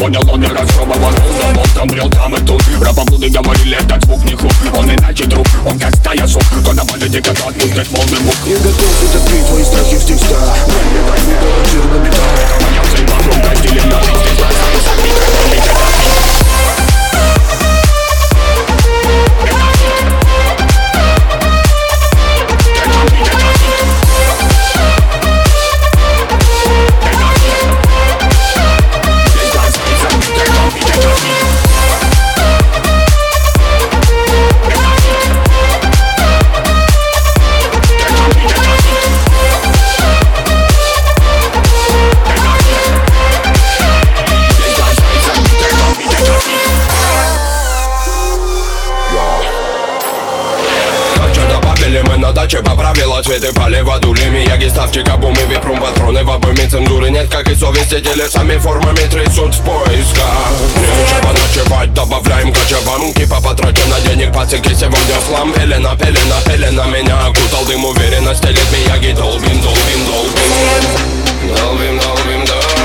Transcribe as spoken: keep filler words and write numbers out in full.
понял, он и разжевывал. Но он там брел там и тут. Рапоблуды говорили, этот звук не хук. Он иначе друг, он как стая сук. Кто на памяти, как отпустит волны мук. Я готов утопить твои страхи в текстах. Дай мне, дай мне голод, жирный металл. Моя цель вокруг разделена. Здесь глаза и сами, как он летит. Мы на даче по правила цветы полива дули Мияги, ставчика, бумы, випрум, патроны в обойме цензуры нет, как и совести телесами формами трясут в поисках. Нечего ночевать, добавляем кочевам. Типа потрачено денег, пацики, сегодня слам. Пелена, пелена, пелена, меня окутал дым, уверенно стелит Мияги. Долбим, долбим, долбим, долбим, долбим, долбим.